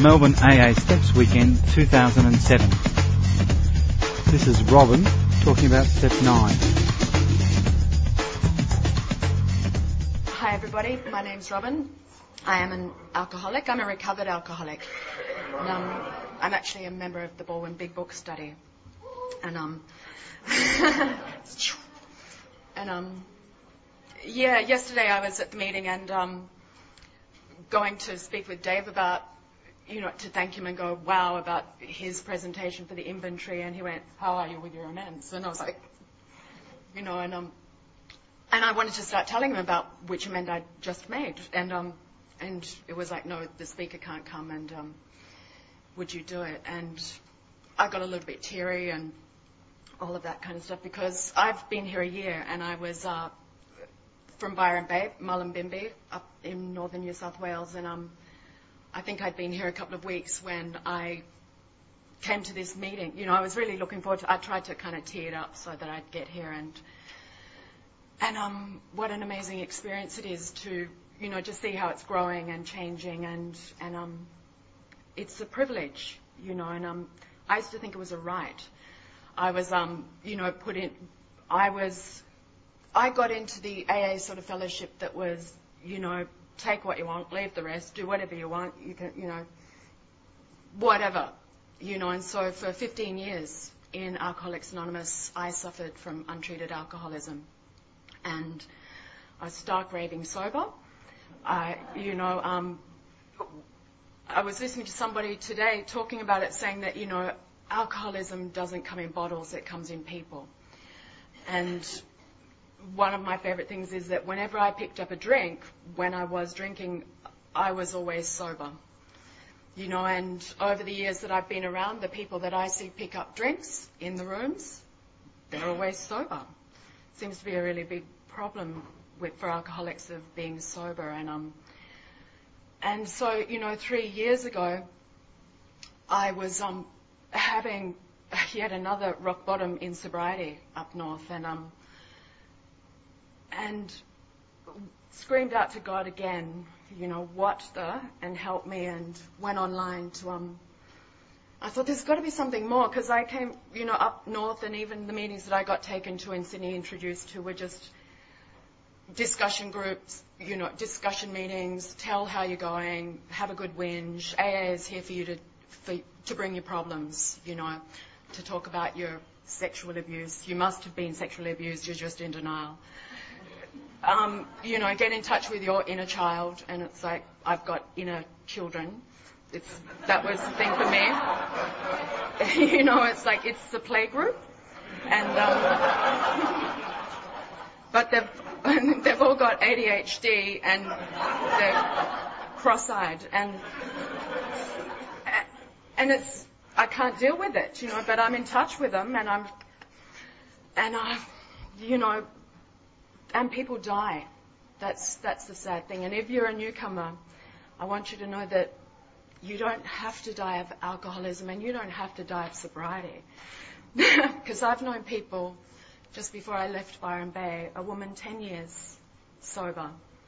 Melbourne AA Steps Weekend 2007. This is Robin talking about Step 9. Hi everybody, my name's Robin. I am an alcoholic. I'm a recovered alcoholic. And, I'm actually a member of the Baldwin Big Book Study. And yesterday I was at the meeting and going to speak with Dave about, to thank him and go, wow, about his presentation for the inventory. And he went, how are you with your amends? And I was like, and I wanted to start telling him about which amend I'd just made. And it was like, no, the speaker can't come, and would you do it? And I got a little bit teary and all of that kind of stuff, because I've been here a year, and I was from Byron Bay, Mullumbimby, up in northern New South Wales, and I think I'd been here a couple of weeks when I came to this meeting. I was really looking forward to it. I tried to kind of tee it up so that I'd get here, and what an amazing experience it is to, just see how it's growing and changing, and it's a privilege, and I used to think it was a right. I was, I got into the AA sort of fellowship that was, take what you want, leave the rest, do whatever you want, you can, whatever, and so for 15 years in Alcoholics Anonymous, I suffered from untreated alcoholism, and I was stark raving sober. I was listening to somebody today talking about it, saying that, alcoholism doesn't come in bottles, it comes in people. And one of my favourite things is that whenever I picked up a drink, when I was drinking, I was always sober. And over the years that I've been around, the people that I see pick up drinks in the rooms, they're always sober. Seems to be a really big problem for alcoholics of being sober. And so, 3 years ago, I was having yet another rock bottom in sobriety up north, and screamed out to God again, what the, and help me, and went online to, I thought there's got to be something more, because I came, up north, and even the meetings that I got taken to in Sydney, introduced to, were just discussion groups, discussion meetings, tell how you're going, have a good whinge. AA is here for you to bring your problems, to talk about your sexual abuse. You must have been sexually abused, you're just in denial. Get in touch with your inner child, and it's like, I've got inner children. That was the thing for me. It's like, it's the play group. And, but they've all got ADHD, and they're cross-eyed, and it's, I can't deal with it, but I'm in touch with them, and people die. That's the sad thing. And if you're a newcomer, I want you to know that you don't have to die of alcoholism, and you don't have to die of sobriety. Because I've known people, just before I left Byron Bay, a woman 10 years sober.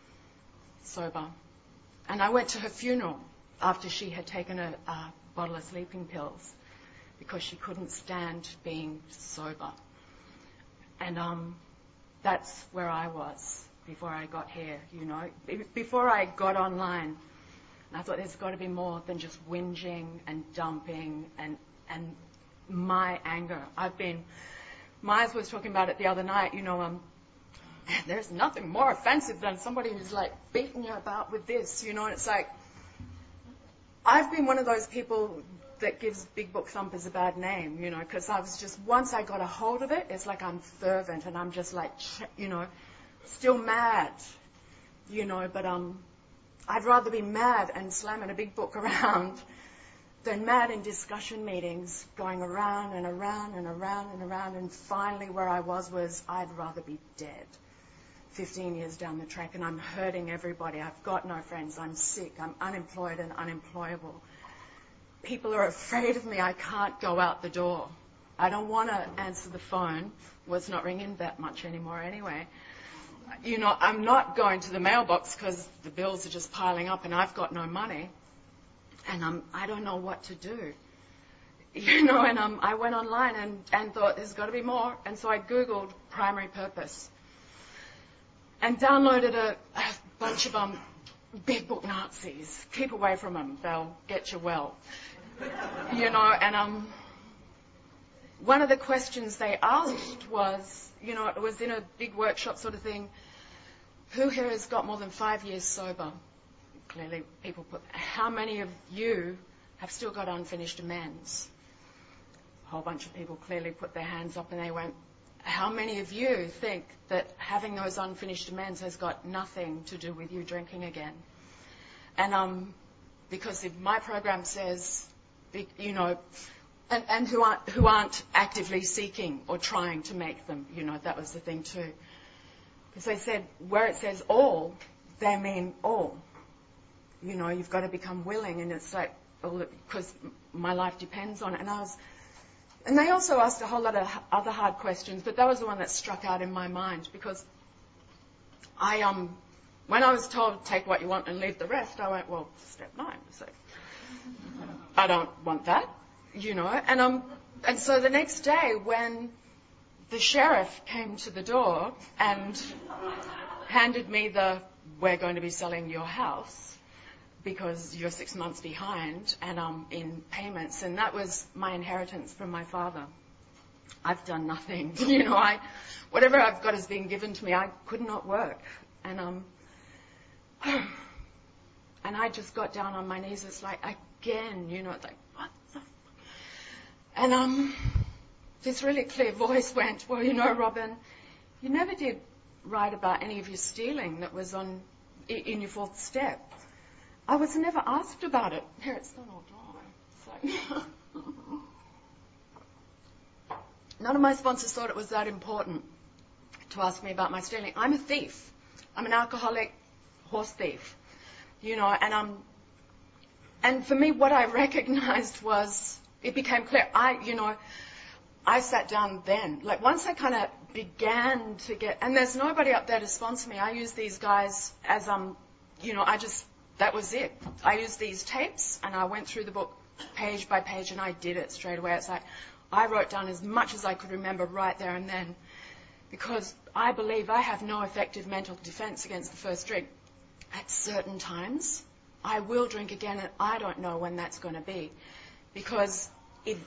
And I went to her funeral after she had taken a bottle of sleeping pills, because she couldn't stand being sober. And that's where I was before I got here, before I got online. And I thought there's got to be more than just whinging and dumping and my anger. Miles was talking about it the other night, there's nothing more offensive than somebody who's like beating you about with this, and it's like, I've been one of those people that gives big book thumpers a bad name, because I was just, once I got a hold of it, it's like I'm fervent, and I'm just like, still mad, but I'd rather be mad and slamming a big book around than mad in discussion meetings, going around and around and around and around, and finally where I was I'd rather be dead 15 years down the track, and I'm hurting everybody. I've got no friends. I'm sick. I'm unemployed and unemployable. People are afraid of me. I can't go out the door. I don't want to answer the phone. Well, it's not ringing that much anymore anyway. I'm not going to the mailbox because the bills are just piling up and I've got no money. And I don't know what to do. And I went online and thought, there's got to be more. And so I Googled primary purpose and downloaded a bunch of big book Nazis. Keep away from them. They'll get you well. And one of the questions they asked was, it was in a big workshop sort of thing, who here has got more than 5 years sober? Clearly people put, how many of you have still got unfinished amends? A whole bunch of people clearly put their hands up and they went, how many of you think that having those unfinished amends has got nothing to do with you drinking again? And because if my program says, and who aren't actively seeking or trying to make them, that was the thing too. Because they said, where it says all, they mean all. You've got to become willing, and it's like, because my life depends on it. And they also asked a whole lot of other hard questions, but that was the one that struck out in my mind, because when I was told, take what you want and leave the rest, I went, well, step 9. So I don't want that, And so the next day when the sheriff came to the door and handed me we're going to be selling your house because you're 6 months behind and in payments, and that was my inheritance from my father. I've done nothing, whatever I've got has been given to me. I could not work, and I just got down on my knees. It's like, again, it's like, what the fuck? And this really clear voice went, well, Robin, you never did write about any of your stealing that was in your 4th step. I was never asked about it. Here, it's not all dry. So none of my sponsors thought it was that important to ask me about my stealing. I'm a thief. I'm an alcoholic horse thief. And for me, what I recognized was, it became clear. I sat down then. Like, once I kind of began to get, and there's nobody up there to sponsor me. I use these guys as, that was it. I used these tapes and I went through the book page by page and I did it straight away. It's like, I wrote down as much as I could remember right there and then, because I believe I have no effective mental defense against the first drink. At certain times, I will drink again, and I don't know when that's going to be. Because if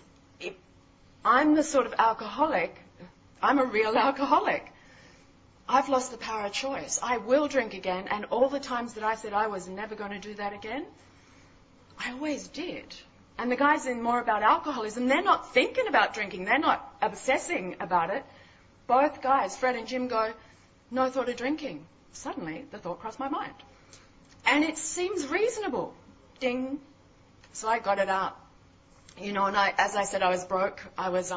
I'm the sort of alcoholic, I'm a real alcoholic. I've lost the power of choice. I will drink again, and all the times that I said I was never going to do that again, I always did. And the guys in More About Alcoholism, they're not thinking about drinking. They're not obsessing about it. Both guys, Fred and Jim, go, no thought of drinking. Suddenly, the thought crossed my mind. And it seems reasonable. Ding. So I got it out. And as I said, I was broke. I was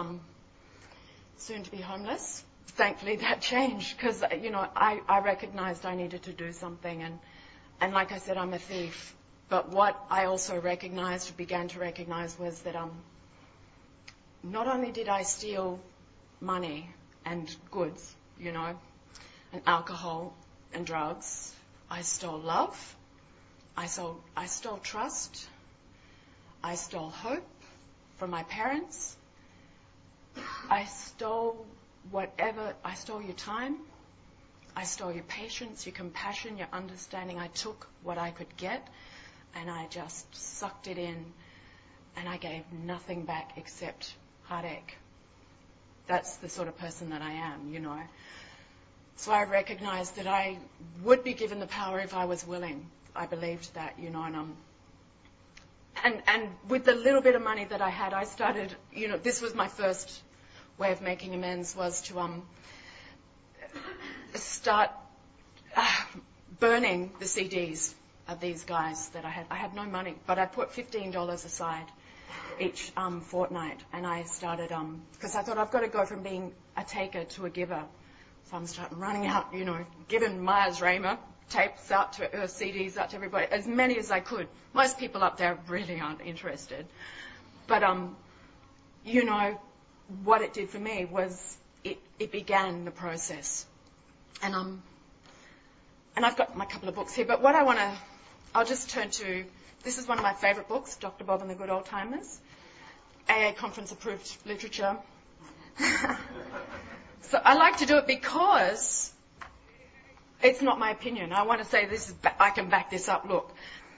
soon to be homeless. Thankfully, that changed because, I recognized I needed to do something. And like I said, I'm a thief. But what I also began to recognize was that not only did I steal money and goods, and alcohol and drugs, I stole love, I stole trust, I stole hope from my parents, I stole I stole your time, I stole your patience, your compassion, your understanding. I took what I could get and I just sucked it in and I gave nothing back except heartache. That's the sort of person that I am, So I recognized that I would be given the power if I was willing. I believed that, and with the little bit of money that I had, I started, this was my first way of making amends, was to start burning the CDs of these guys that I had. I had no money, but I put $15 aside each fortnight, and I started, because I thought I've got to go from being a taker to a giver. So I'm starting running out, giving Myers Raymer tapes out to CDs out to everybody, as many as I could. Most people up there really aren't interested. But, what it did for me was it began the process. And I've got my couple of books here, but what I'll just turn to This is one of my favourite books, Dr. Bob and the Good Old Timers. AA conference approved literature. So I like to do it because it's not my opinion. I want to say this is, I can back this up, look.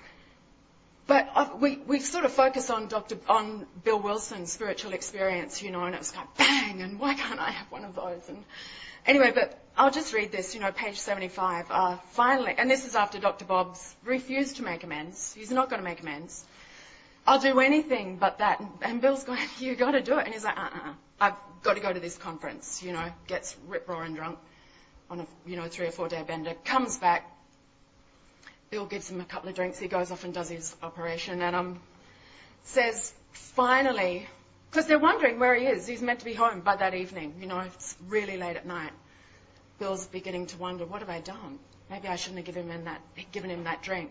But we sort of focus on Bill Wilson's spiritual experience, and it was kind of bang, and why can't I have one of those? And anyway, but I'll just read this, page 75. Finally, and this is after Dr. Bob's refused to make amends. He's not going to make amends. I'll do anything but that. And Bill's going, you got to do it. And he's like, I've got to go to this conference, gets rip-roaring drunk on a 3 or 4 day bender, comes back. Bill gives him a couple of drinks. He goes off and does his operation and says, finally, because they're wondering where he is. He's meant to be home by that evening. It's really late at night. Bill's beginning to wonder, what have I done? Maybe I shouldn't have given him that drink.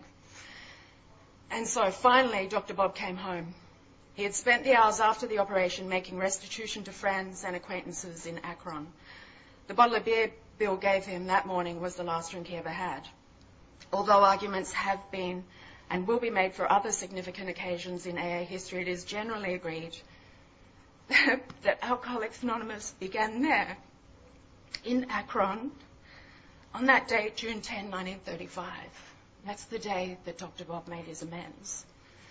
And so finally, Dr. Bob came home. He had spent the hours after the operation making restitution to friends and acquaintances in Akron. The bottle of beer Bill gave him that morning was the last drink he ever had. Although arguments have been and will be made for other significant occasions in AA history, it is generally agreed that Alcoholics Anonymous began there, in Akron, on that date, June 10, 1935. That's the day that Dr. Bob made his amends.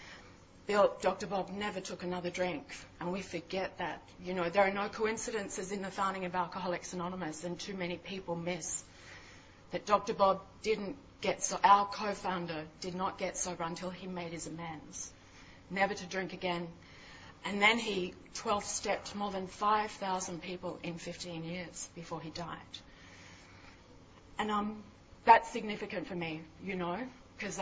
Dr. Bob never took another drink, and we forget that. There are no coincidences in the founding of Alcoholics Anonymous, and too many people miss that Dr. Bob our co-founder did not get sober until he made his amends, never to drink again. And then he 12-stepped more than 5,000 people in 15 years before he died. And that's significant for me, because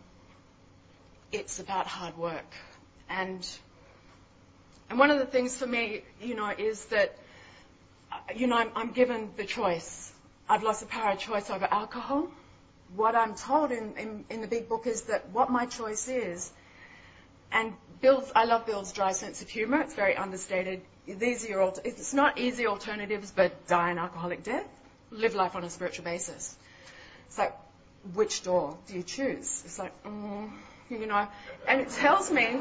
it's about hard work. And one of the things for me, is that, I'm given the choice. I've lost the power of choice over alcohol. What I'm told in the big book is that what my choice is, and I love Bill's dry sense of humour. It's very understated. It's not easy alternatives, but die an alcoholic death. Live life on a spiritual basis. It's like, which door do you choose? It's like, and it tells me,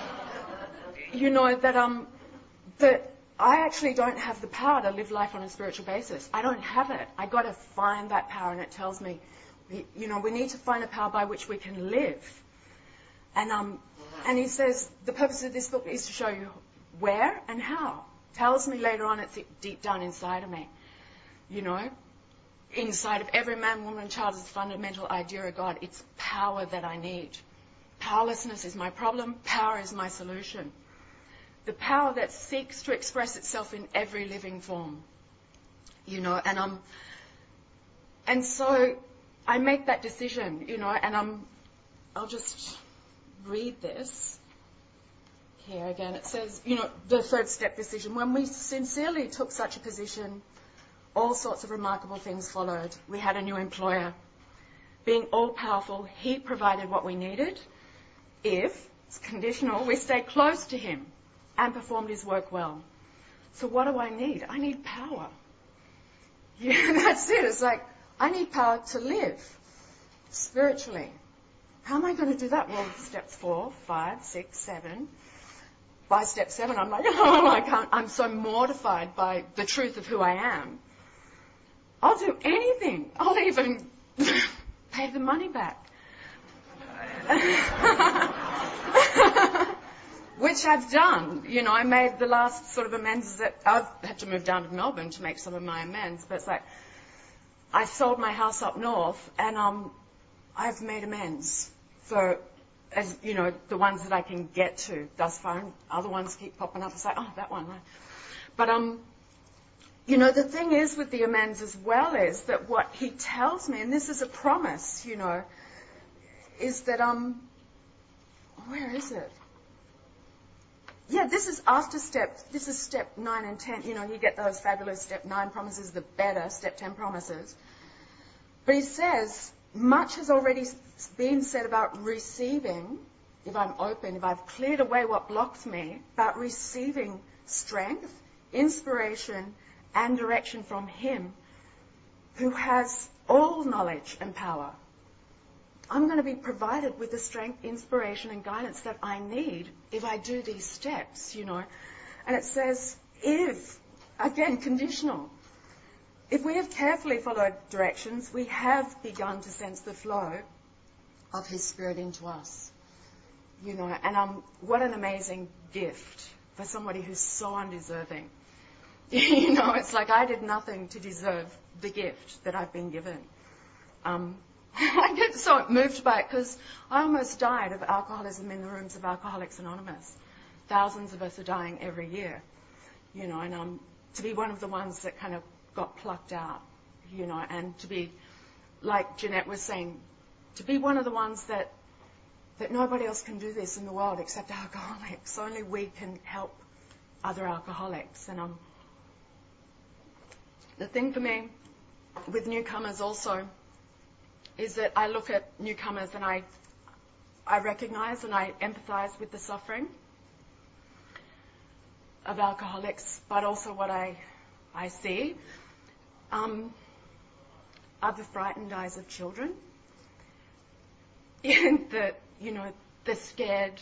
that I actually don't have the power to live life on a spiritual basis. I don't have it. I got to find that power, and it tells me, we need to find a power by which we can live. And he says, the purpose of this book is to show you where and how. Tells me later on it's deep down inside of me. Inside of every man, woman, and child is the fundamental idea of God. It's power that I need. Powerlessness is my problem. Power is my solution. The power that seeks to express itself in every living form. And so I make that decision, and I'll just read this here again. It says, the third step decision. When we sincerely took such a position, all sorts of remarkable things followed. We had a new employer. Being all-powerful, he provided what we needed. If, it's conditional, we stayed close to him and performed his work well. So what do I need? I need power. Yeah, that's it. It's like, I need power to live spiritually. How am I going to do that? Well, steps 4, 5, 6, 7. By step 7, I'm like, I can't. I'm so mortified by the truth of who I am. I'll do anything. I'll even pay the money back. Which I've done. I made the last sort of amends that I've had to move down to Melbourne to make some of my amends. But it's like, I sold my house up north, and I've made amends for, the ones that I can get to thus far. And other ones keep popping up. It's like, that one. But the thing is with the amends as well is that what he tells me, and this is a promise, is that where is it? Yeah, this is step 9 and 10. You get those fabulous step 9 promises, the better step 10 promises. But he says, much has already been said about receiving, if I'm open, if I've cleared away what blocks me, about receiving strength, inspiration, and direction from him who has all knowledge and power. I'm going to be provided with the strength, inspiration, and guidance that I need if I do these steps, you know. And it says, if, again, conditional, if we have carefully followed directions, we have begun to sense the flow of His Spirit into us, you know. And what an amazing gift for somebody who's so undeserving. You know, it's like I did nothing to deserve the gift that I've been given. I get so moved by it because I almost died of alcoholism in the rooms of Alcoholics Anonymous. Thousands of us are dying every year, you know, and to be one of the ones that kind of got plucked out, you know, and to be, like Jeanette was saying, to be one of the ones that nobody else can do this in the world except alcoholics. Only we can help other alcoholics. And the thing for me with newcomers also is that I look at newcomers and I recognize and I empathize with the suffering of alcoholics, but also what I see are the frightened eyes of children. The scared,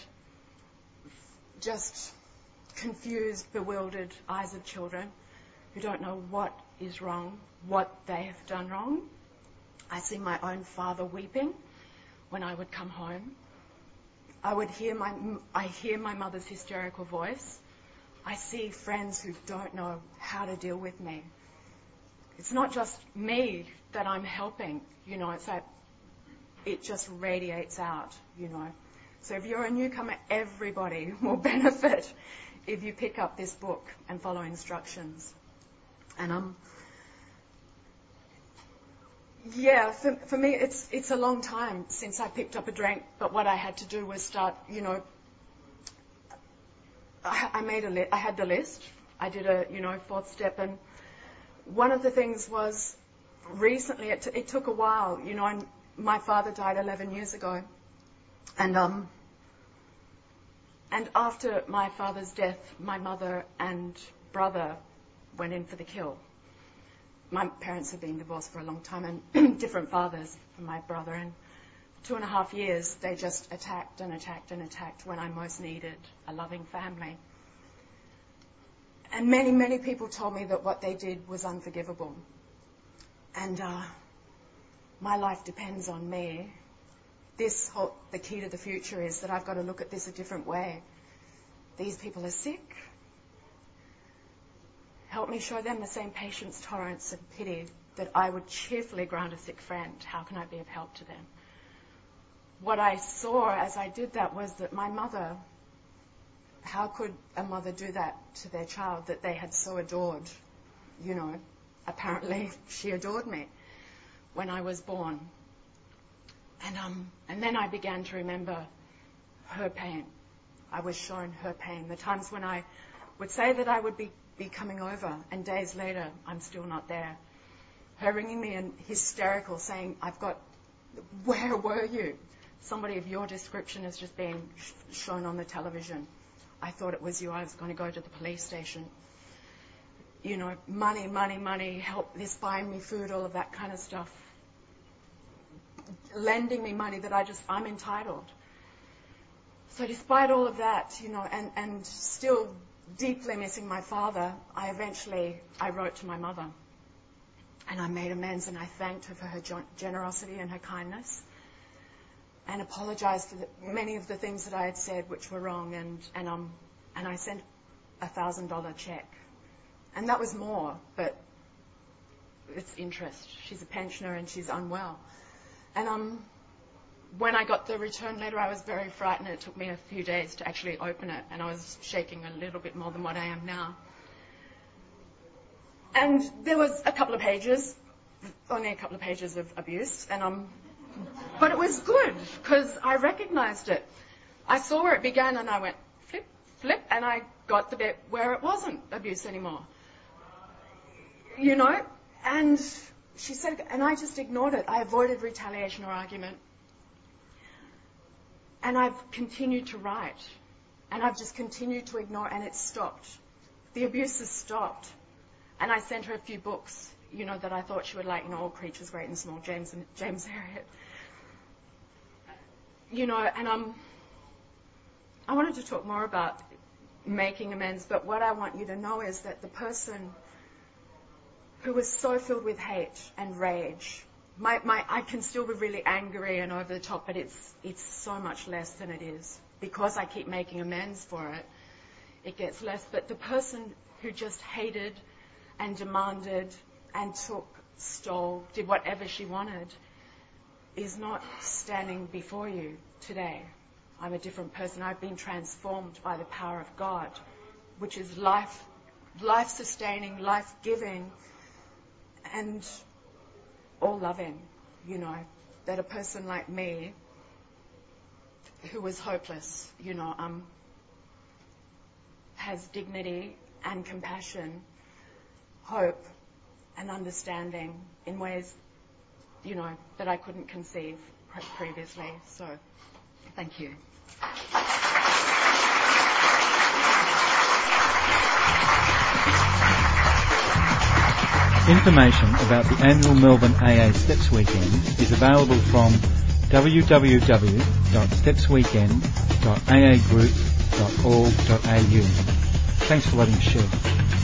just confused, bewildered eyes of children who don't know what is wrong, what they have done wrong. I see my own father weeping when I would come home. I hear my mother's hysterical voice. I see friends who don't know how to deal with me. It's not just me that I'm helping, you know, it's like it just radiates out, you know. So if you're a newcomer, everybody will benefit if you pick up this book and follow instructions. And for me, it's a long time since I picked up a drink, but what I had to do was start, you know, I had the list. I did a, you know, 4th step, and one of the things was recently, it took a while, you know, and my father died 11 years ago, and after my father's death, my mother and brother went in for the kill. My parents had been divorced for a long time and different fathers for my brother, and for 2.5 years they just attacked and attacked and attacked when I most needed a loving family. And many, many people told me that what they did was unforgivable. And my life depends on me. The key to the future is that I've got to look at this a different way. These people are sick. Help me show them the same patience, tolerance, and pity that I would cheerfully grant a sick friend. How can I be of help to them? What I saw as I did that was that my mother, how could a mother do that to their child that they had so adored? You know, apparently she adored me when I was born. And then I began to remember her pain. I was shown her pain. The times when I would say that I would be coming over, and days later, I'm still not there. Her ringing me and hysterical, saying, where were you? Somebody of your description has just been shown on the television. I thought it was you. I was going to go to the police station. You know, money, money, money, help this, buying me food, all of that kind of stuff. Lending me money that I'm entitled. So despite all of that, you know, and still deeply missing my father, I wrote to my mother. And I made amends, and I thanked her for her generosity and her kindness, and apologized for many of the things that I had said which were wrong, and I sent a $1,000 check. And that was more, but it's interest. She's a pensioner and she's unwell. And when I got the return letter, I was very frightened. It took me a few days to actually open it, and I was shaking a little bit more than what I am now. And there was only a couple of pages of abuse, but it was good because I recognized it. I saw where it began, and I went flip, flip, and I got the bit where it wasn't abuse anymore. You know, and she said, and I just ignored it. I avoided retaliation or argument. And I've continued to write, and I've just continued to ignore, and it stopped. The abuse has stopped. And I sent her a few books, you know, that I thought she would like, you know, All Creatures Great and Small, James Herriot. and I wanted to talk more about making amends, but what I want you to know is that the person who was so filled with hate and rage, I can still be really angry and over the top, but it's so much less than it is. Because I keep making amends for it, it gets less. But the person who just hated and demanded and stole, did whatever she wanted, is not standing before you today. I'm a different person. I've been transformed by the power of God, which is life-sustaining, life-giving, and all-loving, that a person like me, who was hopeless, has dignity and compassion, hope and understanding in ways, that I couldn't conceive previously. So, thank you. Information about the annual Melbourne AA Steps Weekend is available from www.stepsweekend.aagroup.org.au. Thanks for letting us share.